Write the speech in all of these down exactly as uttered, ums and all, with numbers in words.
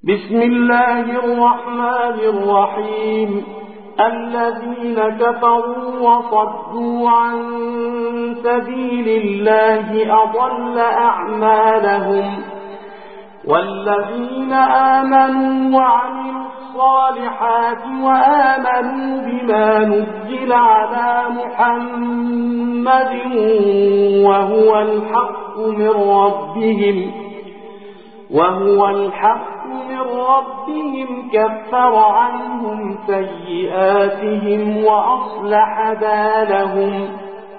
بسم الله الرحمن الرحيم. الذين كفروا وصدوا عن سبيل الله أضل أعمالهم، والذين آمنوا وعملوا الصالحات وآمنوا بما نزل على محمد وهو الحق من ربهم وهو الحق من ربهم كفر عنهم سيئاتهم وأصلح بالهم.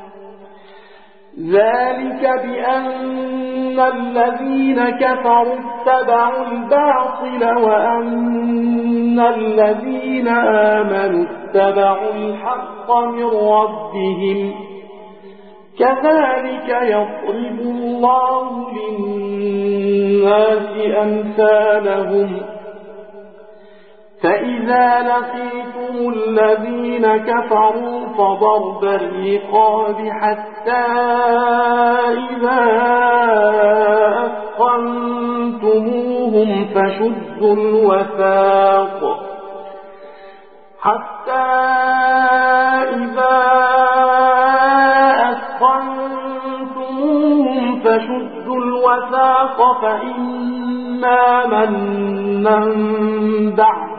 ذلك بأن الذين كفروا اتبعوا الباطل وأن الذين آمنوا اتبعوا الحق من ربهم. كذلك يضرب الله للناس أمثالهم. فإذا لقيتم الذين كفروا فضرب الرقاب حتى إذا أثخنتموهم فشدوا الوثاق حتى إذا أثخنتموهم فشدوا الوثاق فإما منا بعد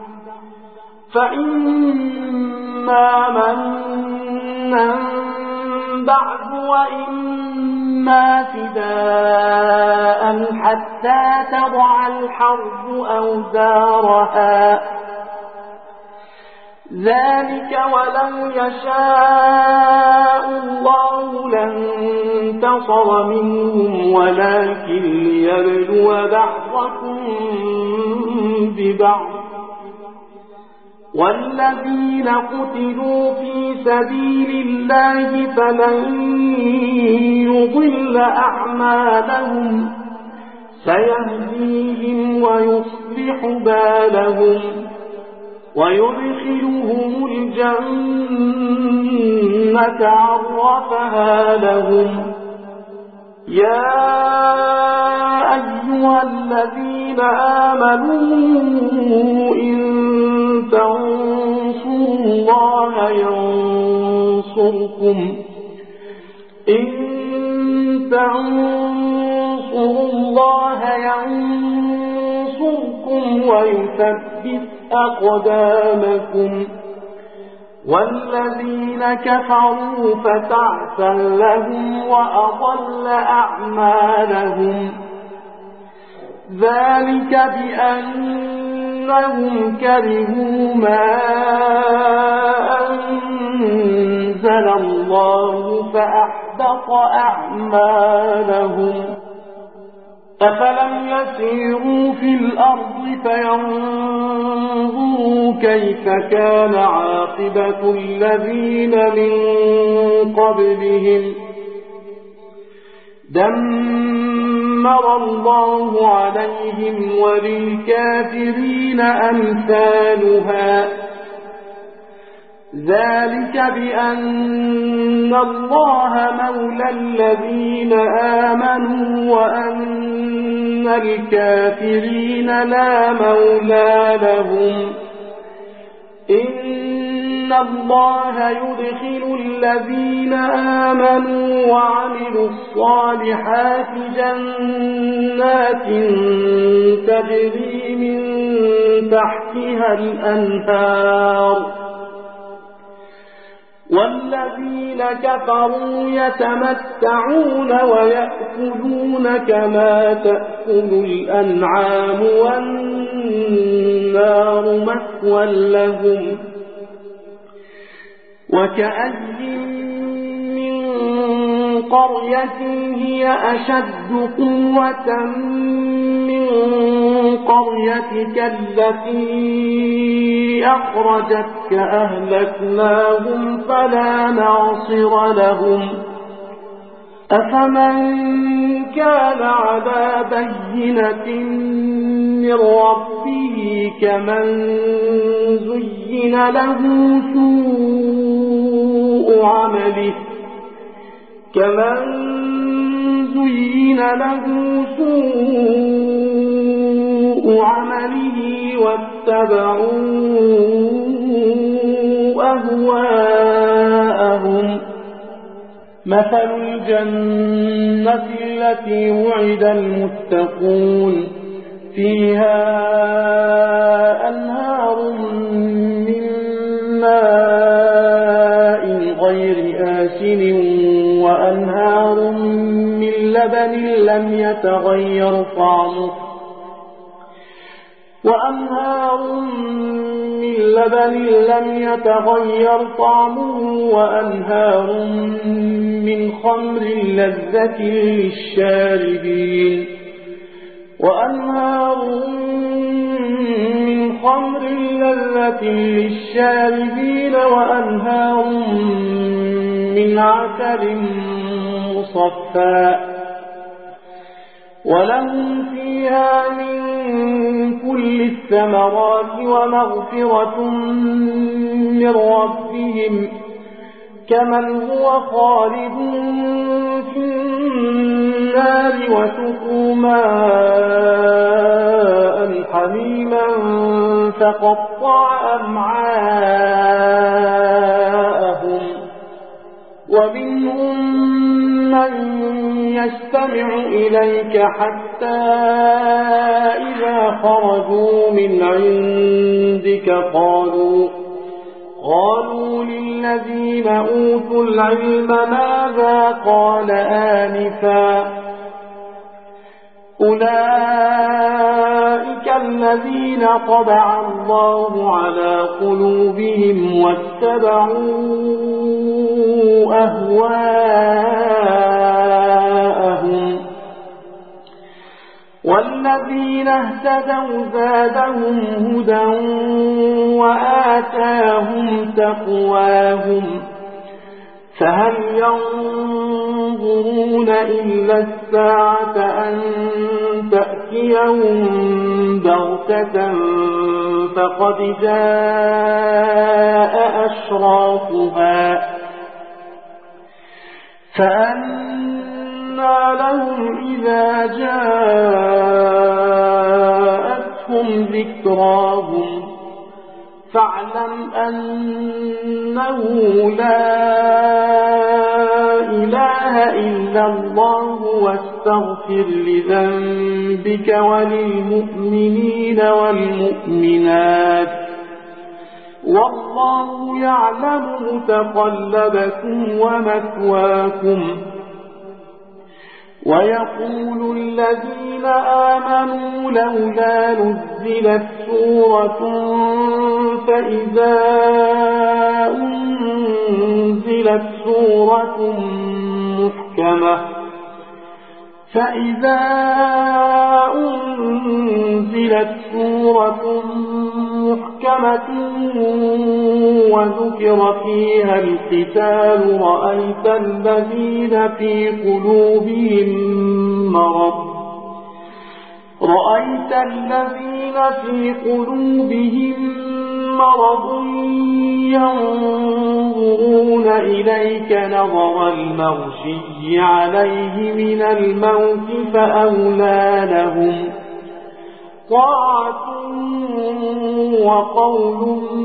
فإما منا بعد وإما فداء حتى تضع الحرب أوزارها. ذلك ولو يشاء الله لانتصر منهم ولكن ليبلو بعضكم ببعض. والذين قتلوا في سبيل الله فلن يضل أعمالهم سيهديهم ويصلح بالهم ويدخلهم الجنة عرفها لهم. يا أيها الذين آمنوا إن تنصروا الله ينصركم إن تنصروا الله ينصركم ويثبت أقدامكم. والذين كفروا فتعسا لهم وأضل أعمالهم. ذلك بأنهم كرهوا ما أنزل الله فأحبط أعمالهم. أفلم يسيروا في الأرض فينظروا كيف كان عاقبة الذين من قبلهم دمر الله عليهم وللكافرين أمثالها. ذلك بأن الله مولى الذين آمنوا وأن الكافرين لا مولى لهم. إن الله يدخل الذين آمنوا وعملوا الصالحات جنات تجري من تحتها الأنهار. والذين كفروا يتمتعون ويأكلون كما تأكل الأنعام والنار مثوى لهم. وكأي من قرية هي أشد قوة من قريتك التي أخرجتك أهلكناهم فلا ناصر لهم. أفمن كان على بينة من ربه كمن زين له سوء عمله كمن زين له سوء عمله واتبعوا أهواءهم. مثل الجنة التي وعد المتقون فيها أنهار من ماء غير آسن وأنهار من لبن لم يتغير طعمه وأنهار من لبن لم يتغير طعمه وأنهار من خمر لذة للشاربين وأنهار من خمر لذة للشاربين وأنهار من عسل مصفى ولهم فيها من كل الثمرات ومغفرة من ربهم كمن هو خالد في النار وسقوا ماء حميما فقطع أمعاءهم ومنهم من يستمع إليك حتى إذا خرجوا من عندك قالوا قالوا للذين أوتوا العلم ماذا قال آنفا أولئك الذين طبع الله على قلوبهم واتبعوا أهواءهم والذين اهتدوا زادهم هدى وآتاهم تقواهم فهل ينظرون إلا الساعة أن تأتيهم بغتة فقد جاء أشراطها فأنى لهم إذا جاءتهم ذكراهم فاعلم أنه لا إله إلا الله واستغفر لذنبك وللمؤمنين والمؤمنات والله يعلم متقلبكم ومثواكم ويقول الذين آمنوا لولا نزلت سورة فإذا أنزلت سورة محكمة فإذا أنزلت سورة محكمة وذكر فيها القتال رأيت الذين في قلوبهم مرض رأيت الذين في قلوبهم مرض ينظرون إليك نظر المغشي عليه من الموت فأولى لهم طاعة وقول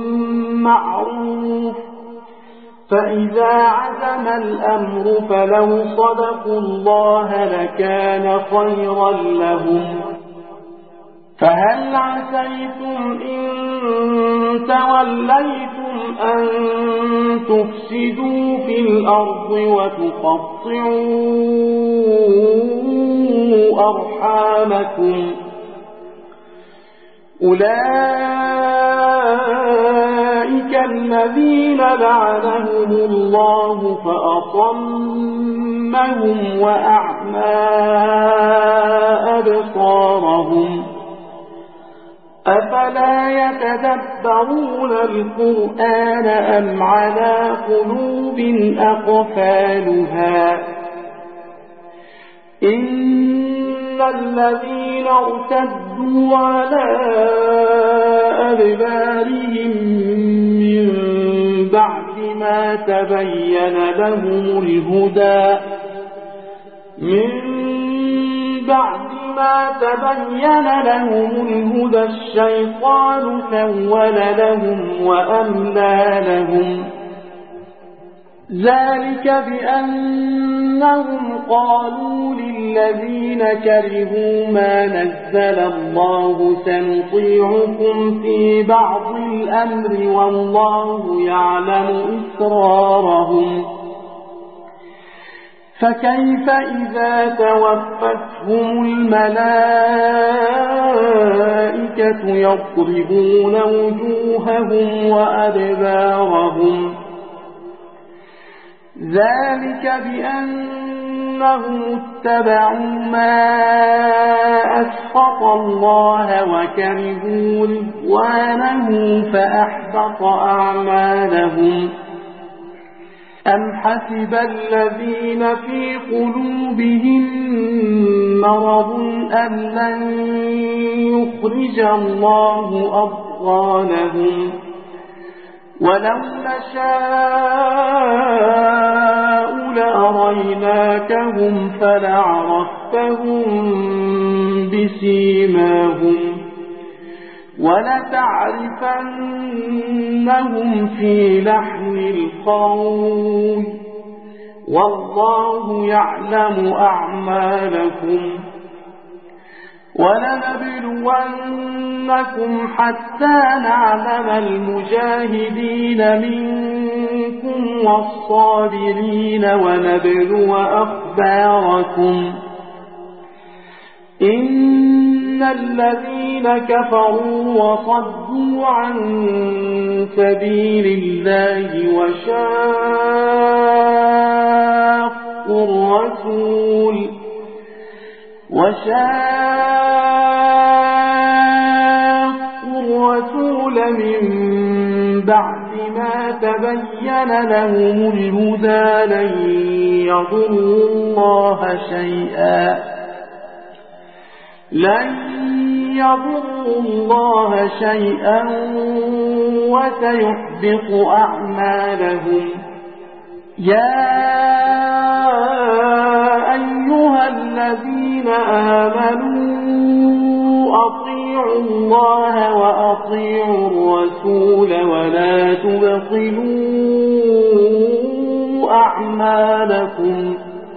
معروف فإذا عزم الأمر فلو صدقوا الله لكان خيرا لهم فهل عسيتم إن توليتم أن تفسدوا في الأرض وتقطعوا أرحامكم أولئك الذين لعنهم الله فأصمهم وأعمى أبصارهم أفلا يتدبرون القرآن أم على قلوب أقفالها إن الذين ارتدوا على أدبارهم من بعد ما تبين لهم الهدى من بعد ما تبين لهم الهدى الشيطان سول لهم وأملى لهم ذلك بأنهم قالوا للذين كرهوا ما نزل الله سنطيعكم في بعض الأمر والله يعلم إسرارهم فكيف إذا توفتهم الملائكة يضربون وجوههم وأدبارهم ذلك بأنهم اتبعوا ما أسخط الله وكرهوا رضوانه فأحبط أعمالهم أم حسب الذين في قلوبهم مرض أن لن يخرج الله أضغانهم ولو نشاء لأريناكهم فلعرفتهم بسيماهم ولتعرفنهم في لحن القول والله يعلم أعمالكم ولنبلونكم حتى نعلم المجاهدين منكم والصابرين ونبلو أخباركم إن الذين كفروا وصدوا عن سبيل الله وشاقوا الرسول وشاقوا الرسول من بعد ما تبين لهم الهدى لن يضروا الله شيئا لن يضروا الله شيئا وسيحبط أعمالهم يا أيها الذين آمنوا أطيعوا الله وأطيعوا الرسول ولا تبطلوا أعمالكم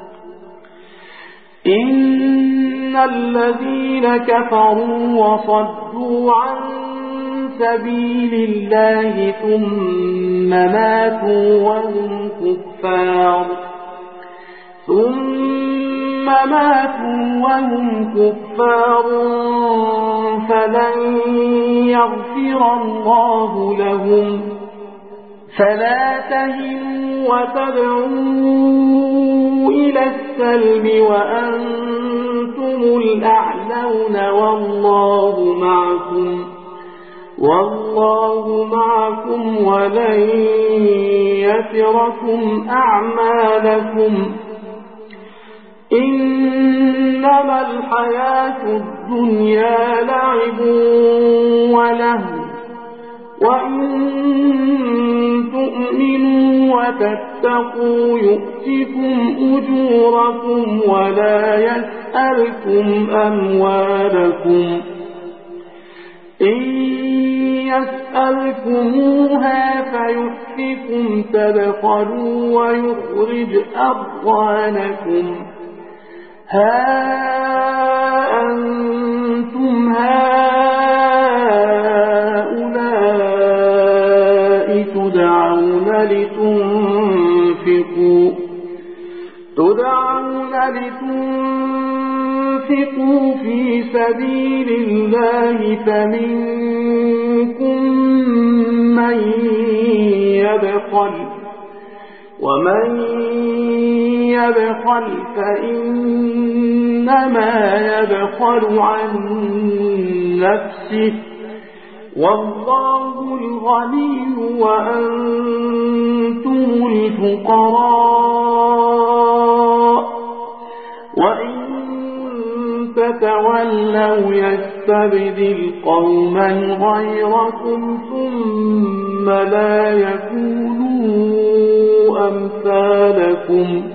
إن الذين كفروا وصدوا عن سبيل الله ثم ماتوا وهم كفار ثم ماتوا وهم كفار فلن يغفر الله لهم فلا تهنوا وتدعوا إلى السلم وأنتم الأعلون والله معكم والله معكم ولن يتركم أعمالكم إنما الحياة الدنيا لعب ولهو وإن تؤمنوا وتتقوا يؤتكم أجوركم ولا يسألكم أموالكم إن يسألكموها فيحفكم تبخلوا ويخرج أضغانكم ها أنتم هؤلاء تدعون لتنفقوا تدعون لتنفقوا في سبيل الله فمنكم من يبخل ومن يبخل فإنما يبخل عن نفسه والله الغني وأنتم الفقراء وإن تتولوا يستبدل قوما غيركم ثم لا يكونوا أمثالكم